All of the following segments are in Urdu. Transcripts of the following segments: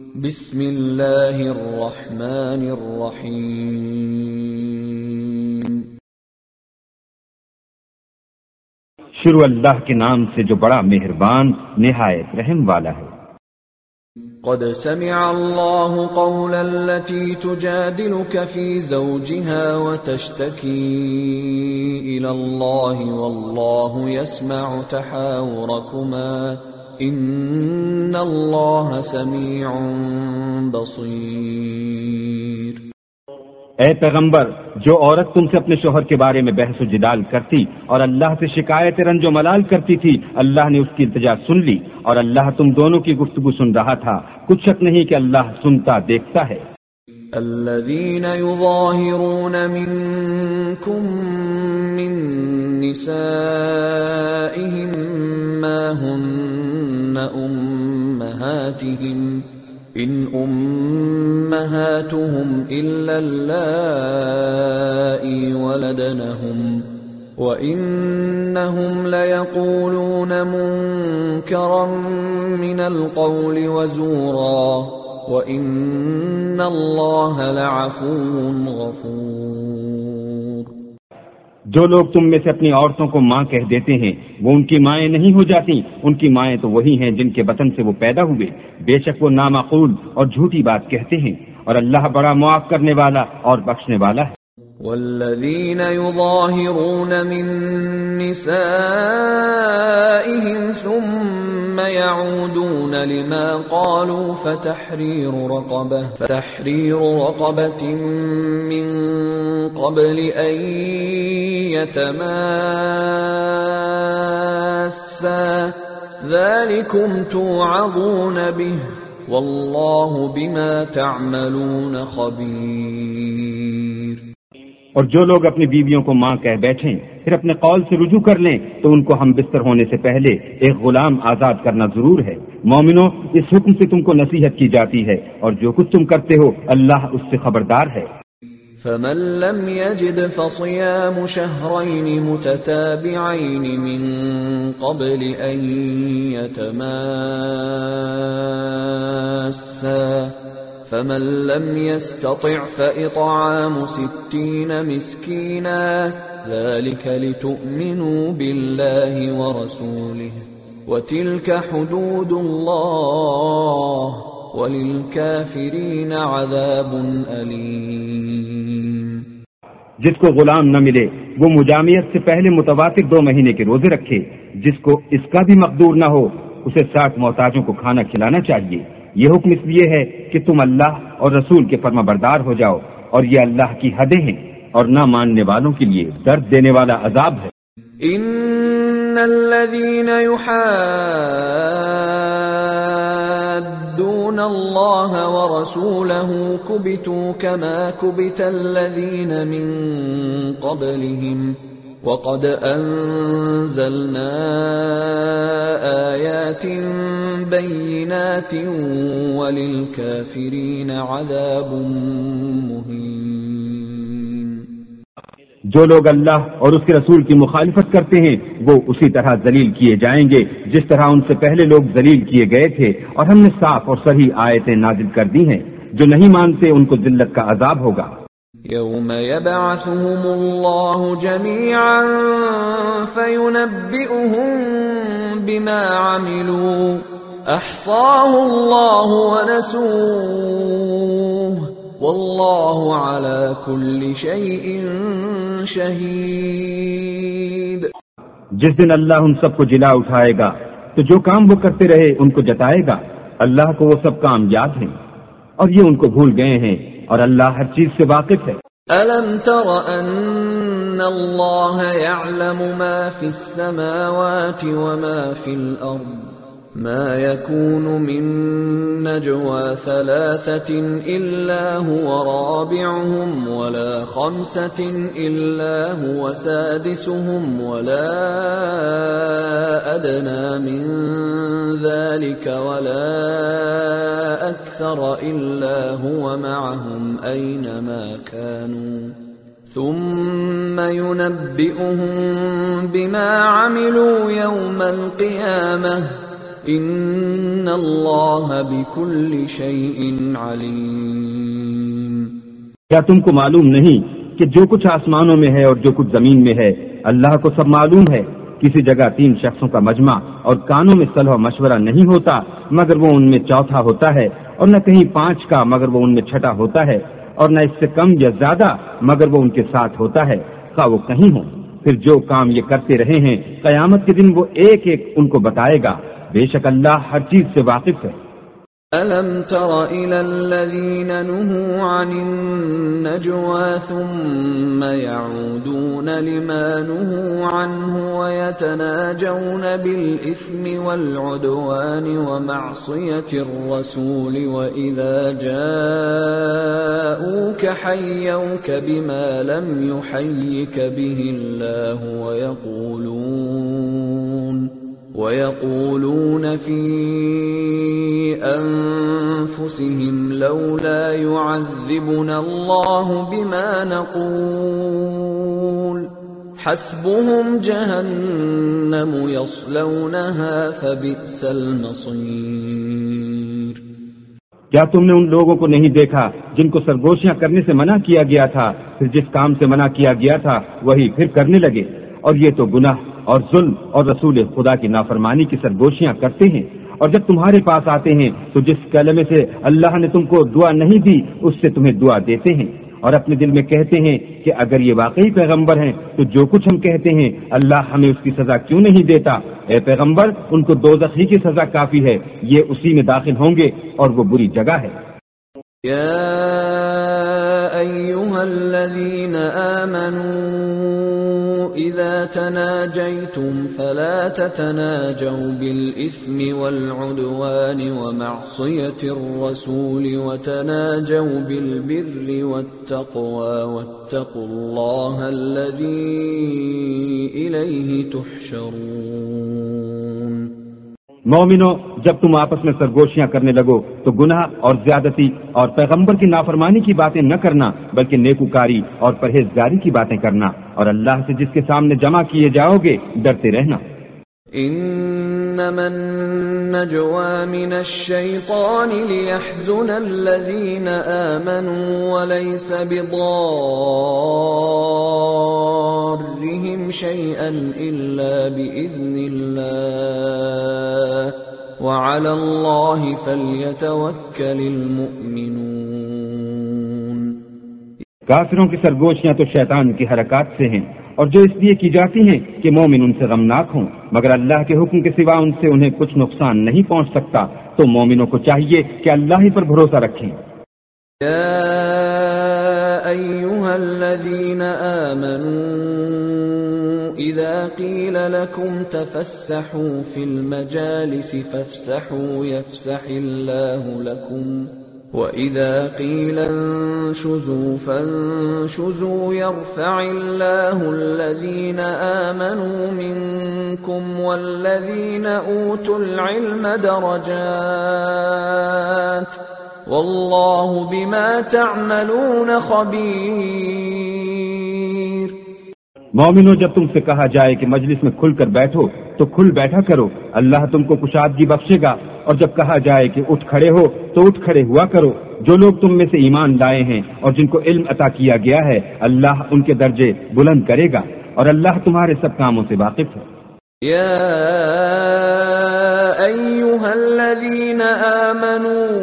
بسم اللہ الرحمن الرحیم۔ شروع اللہ کے نام سے جو بڑا مہربان نہایت رحم والا ہے۔ قد سمع اللہ قول التي تجادلك في زوجها وتشتكي إلى الله والله يسمع تحاوركما ان اللہ سمیع بصیر۔ اے پیغمبر، جو عورت تم سے اپنے شوہر کے بارے میں بحث و جدال کرتی اور اللہ سے شکایت رنج و ملال کرتی تھی، اللہ نے اس کی التجا سن لی اور اللہ تم دونوں کی گفتگو سن رہا تھا۔ کچھ شک نہیں کہ اللہ سنتا دیکھتا ہے۔ الذين يظاهرون منكم من نسائهم ما هن أمهاتهم إن أمهاتهم إلا اللائي ولدنهم وإنهم ليقولون منكرا من القول وزورا وَإِنَّ اللَّهَ لَعَفُوٌّ غَفُورٌ۔ جو لوگ تم میں سے اپنی عورتوں کو ماں کہہ دیتے ہیں وہ ان کی مائیں نہیں ہو جاتی، ان کی مائیں تو وہی ہیں جن کے بطن سے وہ پیدا ہوئے، بے شک وہ نامعقول اور جھوٹی بات کہتے ہیں، اور اللہ بڑا معاف کرنے والا اور بخشنے والا ہے۔ والذین یظاہرون من نسائهم ثم يعودون لما قالوا فتحرير رقبة من قبل أن يتماسا ذلكم توعظون به والله بما تعملون خبير۔ اور جو لوگ اپنی بیویوں کو ماں کہہ بیٹھیں پھر اپنے قول سے رجوع کر لیں تو ان کو ہم بستر ہونے سے پہلے ایک غلام آزاد کرنا ضرور ہے۔ مومنوں، اس حکم سے تم کو نصیحت کی جاتی ہے اور جو کچھ تم کرتے ہو اللہ اس سے خبردار ہے۔ فمن لم يجد فصيام شهرين متتابعين من قبل أن يتماسا فمن لم يستطع فإطعام 60 مسكينا ذلك لتؤمنوا بالله ورسوله وتلك حدود الله وللكافرين عذاب أليم۔ جس کو غلام نہ ملے وہ مجامعت سے پہلے متواتر 2 مہینے کے روزے رکھے، جس کو اس کا بھی مقدور نہ ہو اسے 60 محتاجوں کو کھانا کھلانا چاہیے۔ یہ حکم اس لیے ہے کہ تم اللہ اور رسول کے فرما بردار ہو جاؤ، اور یہ اللہ کی حدیں ہیں اور نہ ماننے والوں کے لیے درد دینے والا عذاب ہے۔ ان الذين يحادون الله ورسوله كبتوا كما كبت الذين من قبلهم وقد أنزلنا آيات بينات وللكافرين عذاب مهين۔ جو لوگ اللہ اور اس کے رسول کی مخالفت کرتے ہیں وہ اسی طرح ذلیل کیے جائیں گے جس طرح ان سے پہلے لوگ ذلیل کیے گئے تھے، اور ہم نے صاف اور صحیح آیتیں نازل کر دی ہیں۔ جو نہیں مانتے ان کو ذلت کا عذاب ہوگا۔ یوم یبعثهم اللہ جميعا فینبئهم بما عملوا احصاه اللہ ونسوه واللہ علی کل شیء شہید۔ جس دن اللہ ان سب کو جلا اٹھائے گا تو جو کام وہ کرتے رہے ان کو جتائے گا، اللہ کو وہ سب کام یاد ہیں اور یہ ان کو بھول گئے ہیں، اور اللہ ہر چیز سے واقف ہے۔ أَلَمْ تَرَ أَنَّ اللَّهَ يَعْلَمُ مَا فِي السَّمَاوَاتِ وَمَا فِي الْأَرْضِ مَا يَكُونُ مِن نَّجْوَى 3 إِلَّا هُوَ رَابِعُهُمْ وَلَا 5 إِلَّا هُوَ سَادِسُهُمْ وَلَا أَدْنَى مِن ذَلِكَ وَلَا أَكْثَرَ إِلَّا هُوَ مَعَهُمْ أَيْنَمَا كَانُوا ثُمَّ يُنَبِّئُهُم بِمَا عَمِلُوا يَوْمَ الْقِيَامَةِ ان اللہ بکل شیء علیم۔ کیا تم کو معلوم نہیں کہ جو کچھ آسمانوں میں ہے اور جو کچھ زمین میں ہے اللہ کو سب معلوم ہے؟ کسی جگہ 3 شخصوں کا مجمع اور کانوں میں صلح و مشورہ نہیں ہوتا مگر وہ ان میں چوتھا ہوتا ہے، اور نہ کہیں 5 کا مگر وہ ان میں چھٹا ہوتا ہے، اور نہ اس سے کم یا زیادہ مگر وہ ان کے ساتھ ہوتا ہے، خواہ وہ کہیں ہوں۔ پھر جو کام یہ کرتے رہے ہیں قیامت کے دن وہ ایک ایک ان کو بتائے گا، بے شک اللہ ہر چیز سے واقف ہے۔ أَلَمْ تَرَ إِلَى الَّذِينَ نُهُوا عَنِ النَّجْوَى ثُمَّ يَعُودُونَ لِمَا نُهُوا عَنْهُ وَيَتَنَاجَوْنَ بِالْإِثْمِ وَالْعُدْوَانِ وَمَعْصِيَةِ الرَّسُولِ وَإِذَا جَاءُوكَ حَيَّوْكَ بِمَا لَمْ يُحَيِّكَ بِهِ اللَّهُ وَيَقُولُونَ فِي أَنفُسِهِمْ لَوْلَا يُعَذِّبُنَا اللَّهُ بِمَا نَقُولُ حَسْبُهُمْ جَهَنَّمُ يَصْلَوْنَهَا فَبِئْسَ الْمَصِيرُ۔ کیا تم نے ان لوگوں کو نہیں دیکھا جن کو سرگوشیاں کرنے سے منع کیا گیا تھا، پھر جس کام سے منع کیا گیا تھا وہی پھر کرنے لگے، اور یہ تو گناہ اور ظلم اور رسول خدا کی نافرمانی کی سرگوشیاں کرتے ہیں، اور جب تمہارے پاس آتے ہیں تو جس کلمے سے اللہ نے تم کو دعا نہیں دی اس سے تمہیں دعا دیتے ہیں، اور اپنے دل میں کہتے ہیں کہ اگر یہ واقعی پیغمبر ہیں تو جو کچھ ہم کہتے ہیں اللہ ہمیں اس کی سزا کیوں نہیں دیتا؟ اے پیغمبر، ان کو دوزخ ہی کی سزا کافی ہے، یہ اسی میں داخل ہوں گے اور وہ بری جگہ ہے۔ یا ایھا الذین آمنوا اذا تناجیتم فلا تتناجوا بالاثم والعدوان ومعصیة الرسول وتناجوا بالبر والتقوى واتقوا اللہ الذی الیہ تحشرون۔ مومنو، جب تم آپس میں سرگوشیاں کرنے لگو تو گناہ اور زیادتی اور پیغمبر کی نافرمانی کی باتیں نہ کرنا بلکہ نیکوکاری اور پرہیزگاری کی باتیں کرنا، اور اللہ سے جس کے سامنے جمع کیے جاؤ گے ڈرتے رہنا۔ انما النجوى من الشيطان ليحزن الذين آمنوا وليس بضارهم شيئا إلا بإذن الله وعلى الله فليتوكل المؤمنون۔ کافروں کی سرگوشیاں تو شیطان کی حرکات سے ہیں، اور جو اس لیے کی جاتی ہیں کہ مومن ان سے غمناک ہوں، مگر اللہ کے حکم کے سوا ان سے انہیں کچھ نقصان نہیں پہنچ سکتا، تو مومنوں کو چاہیے کہ اللہ ہی پر بھروسہ رکھیں۔ یا ایھا الذین آمنوا اذا قیل لکم تفسحوا فی المجالس فافسحوا یفسح اللہ لکم وَإِذَا قِيلَ انشُزُوا فَانشُزُوا يَرْفَعِ اللَّهُ الَّذِينَ آمَنُوا مِنكُمْ وَالَّذِينَ أُوتُوا الْعِلْمَ دَرَجَاتٍ وَاللَّهُ بِمَا تَعْمَلُونَ خَبِيرٌ۔ مومنو، جب تم سے کہا جائے کہ مجلس میں کھل کر بیٹھو تو کھل بیٹھا کرو، اللہ تم کو کشادگی بخشے گا، اور جب کہا جائے کہ اٹھ کھڑے ہو تو اٹھ کھڑے ہوا کرو۔ جو لوگ تم میں سے ایمان لائے ہیں اور جن کو علم عطا کیا گیا ہے اللہ ان کے درجے بلند کرے گا، اور اللہ تمہارے سب کاموں سے واقف ہے۔ یا ایھا الذین آمنوا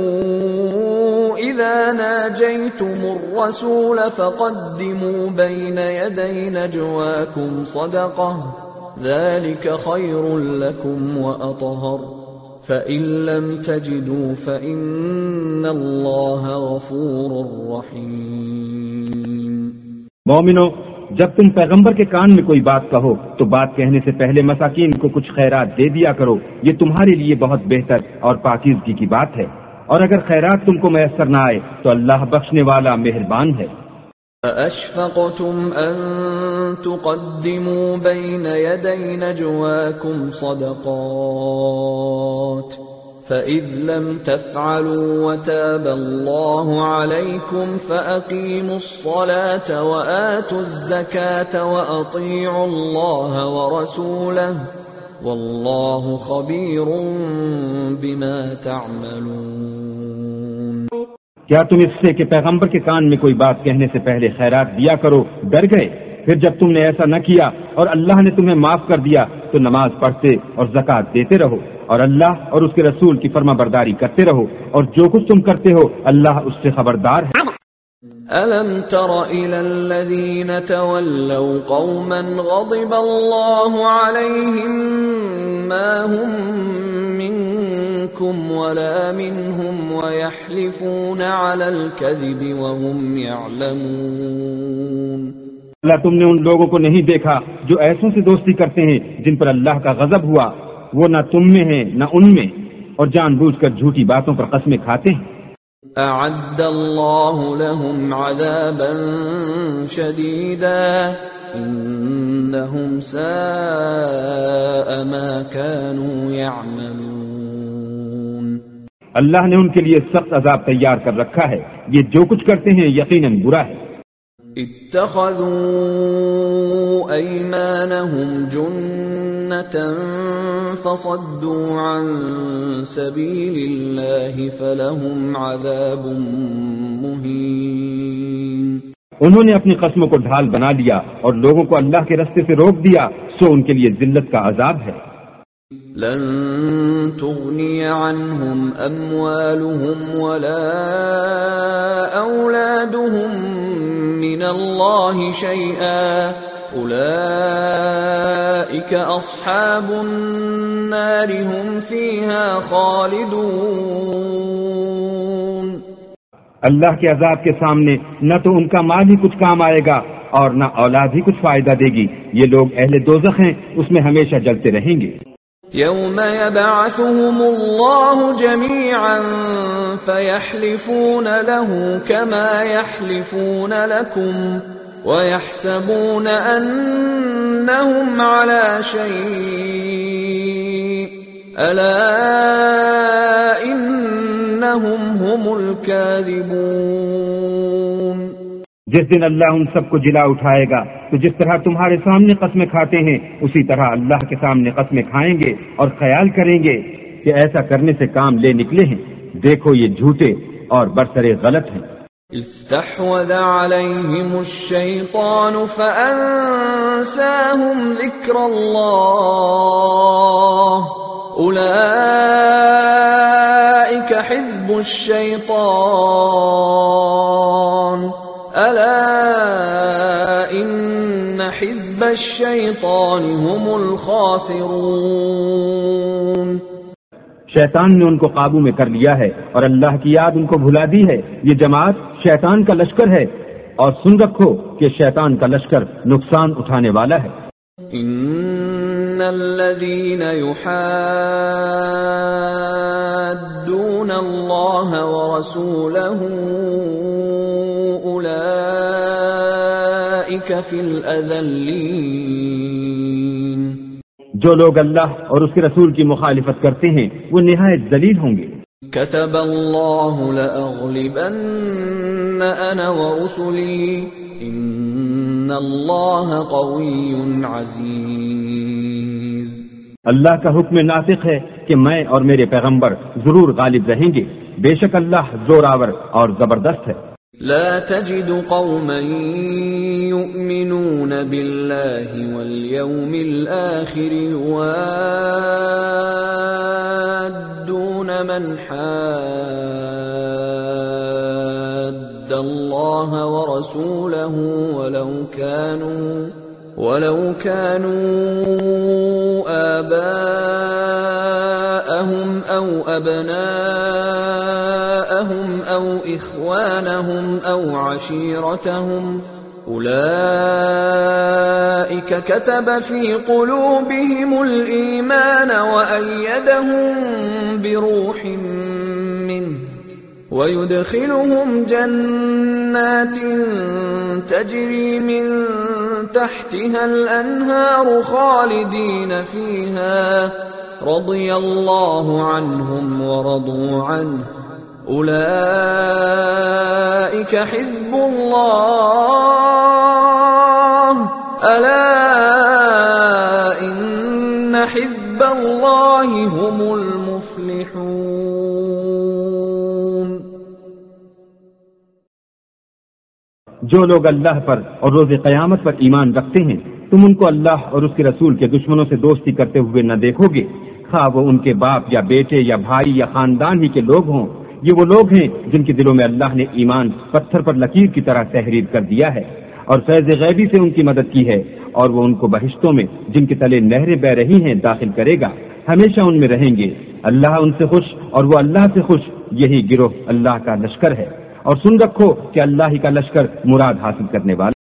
اذا ناجیتم الرسول فقدموا بین یدی نجواکم صدقہ ذلك خیر لکم وأطہر فَإِن لَّمْ تَجِدُوا فَإِنَّ اللَّهَ غَفُورٌ رَّحِيمٌ۔ مومنو، جب تم پیغمبر کے کان میں کوئی بات کہو تو بات کہنے سے پہلے مساکین کو کچھ خیرات دے دیا کرو، یہ تمہارے لیے بہت بہتر اور پاکیزگی کی بات ہے، اور اگر خیرات تم کو میسر نہ آئے تو اللہ بخشنے والا مہربان ہے۔ أَأَشْفَقْتُمْ أَن تُقَدِّمُوا بَيْنَ يَدَيْ نَجْوَاكُمْ صَدَقَاتٍ فَإِذْ لَمْ تَفْعَلُوا وَتَابَ اللَّهُ عَلَيْكُمْ فَأَقِيمُوا الصَّلَاةَ وَآتُوا الزَّكَاةَ وَأَطِيعُوا اللَّهَ وَرَسُولَهُ واللہ خبیر بما تعملون۔ کیا تم اس سے کہ پیغمبر کے کان میں کوئی بات کہنے سے پہلے خیرات دیا کرو ڈر گئے؟ پھر جب تم نے ایسا نہ کیا اور اللہ نے تمہیں معاف کر دیا تو نماز پڑھتے اور زکوٰۃ دیتے رہو اور اللہ اور اس کے رسول کی فرما برداری کرتے رہو، اور جو کچھ تم کرتے ہو اللہ اس سے خبردار ہے۔ أَلَمْ تَرَ إِلَى الَّذِينَ تَوَلَّوْا قَوْمًا غَضِبَ اللَّهُ عَلَيْهِمْ مَا هُمْ مِنكُمْ وَلَا مِنْهُمْ وَيَحْلِفُونَ عَلَى الْكَذِبِ وَهُمْ يَعْلَمُونَ۔ اللہ تم نے ان لوگوں کو نہیں دیکھا جو ایسوں سے دوستی کرتے ہیں جن پر اللہ کا غضب ہوا، وہ نہ تم میں ہیں نہ ان میں، اور جان بوجھ کر جھوٹی باتوں پر قسمیں کھاتے ہیں۔ أعد الله لهم عذابا شديدا إنهم ساء ما كانوا يعملون۔ اللہ نے ان کے لیے سخت عذاب تیار کر رکھا ہے، یہ جو کچھ کرتے ہیں یقیناً برا ہے۔ اتخذوا أيمانهم جنة فصدوا عن سبيل الله فلهم عذاب مهين۔ انہوں نے اپنی قسموں کو ڈھال بنا لیا اور لوگوں کو اللہ کے راستے سے روک دیا، سو ان کے لیے ذلت کا عذاب ہے۔ لن تغني عنهم أموالهم ولا أولادهم من الله شيئا أولئك أصحاب النار هم فيها خالدون۔ اللہ کے عذاب کے سامنے نہ تو ان کا مال ہی کچھ کام آئے گا اور نہ اولاد ہی کچھ فائدہ دے گی، یہ لوگ اہل دوزخ ہیں، اس میں ہمیشہ جلتے رہیں گے۔ يوم يبعثهم الله جميعا فيحلفون له كما يحلفون لكم ويحسبون أنهم على شيء ألا إنهم هم الكاذبون۔ جس دن اللہ ان سب کو جلا اٹھائے گا تو جس طرح تمہارے سامنے قسمیں کھاتے ہیں اسی طرح اللہ کے سامنے قسمیں کھائیں گے اور خیال کریں گے کہ ایسا کرنے سے کام لے نکلے ہیں، دیکھو یہ جھوٹے اور برسرے غلط ہیں۔ استحوذ عليهم الشيطان فأنساهم ذكر الله أولئك حزب الشيطان ألا إن حزب الشيطان هم الخاسرون۔ شیطان نے ان کو قابو میں کر لیا ہے اور اللہ کی یاد ان کو بھلا دی ہے، یہ جماعت شیطان کا لشکر ہے، اور سن رکھو کہ شیطان کا لشکر نقصان اٹھانے والا ہے۔ ان الذين يحادون الله ورسوله اولئك في الاذلين۔ جو لوگ اللہ اور اس کے رسول کی مخالفت کرتے ہیں وہ نہایت ذلیل ہوں گے۔ كتب الله لأغلبن أنا ورسلي إن الله قوي عزيز۔ اللہ کا حکم ناطق ہے کہ میں اور میرے پیغمبر ضرور غالب رہیں گے، بے شک اللہ زوراور اور زبردست ہے۔ لا تجد قوما يؤمنون بالله واليوم الآخر يوادون من حاد الله ورسوله ولو كانوا آباءهم أو أبناءهم أو إخوانهم أو عشيرتهم أولئك كتب في قلوبهم الإيمان وأيدهم بروح منه ويدخلهم جنات تجري من تحتها الأنهار خالدين فيها رضي الله عنهم ورضوا عنه أولئك حزب الله ألا إن حزب حزب اللہ هم المفلحون۔ جو لوگ اللہ پر اور روز قیامت پر ایمان رکھتے ہیں تم ان کو اللہ اور اس کے رسول کے دشمنوں سے دوستی کرتے ہوئے نہ دیکھو گے، خواہ وہ ان کے باپ یا بیٹے یا بھائی یا خاندان ہی کے لوگ ہوں۔ یہ وہ لوگ ہیں جن کے دلوں میں اللہ نے ایمان پتھر پر لکیر کی طرح تحریر کر دیا ہے اور فیض غیبی سے ان کی مدد کی ہے، اور وہ ان کو بہشتوں میں جن کے تلے نہریں بہ رہی ہیں داخل کرے گا، ہمیشہ ان میں رہیں گے۔ اللہ ان سے خوش اور وہ اللہ سے خوش، یہی گروہ اللہ کا لشکر ہے۔ اور سن رکھو کہ اللہ ہی کا لشکر مراد حاصل کرنے والا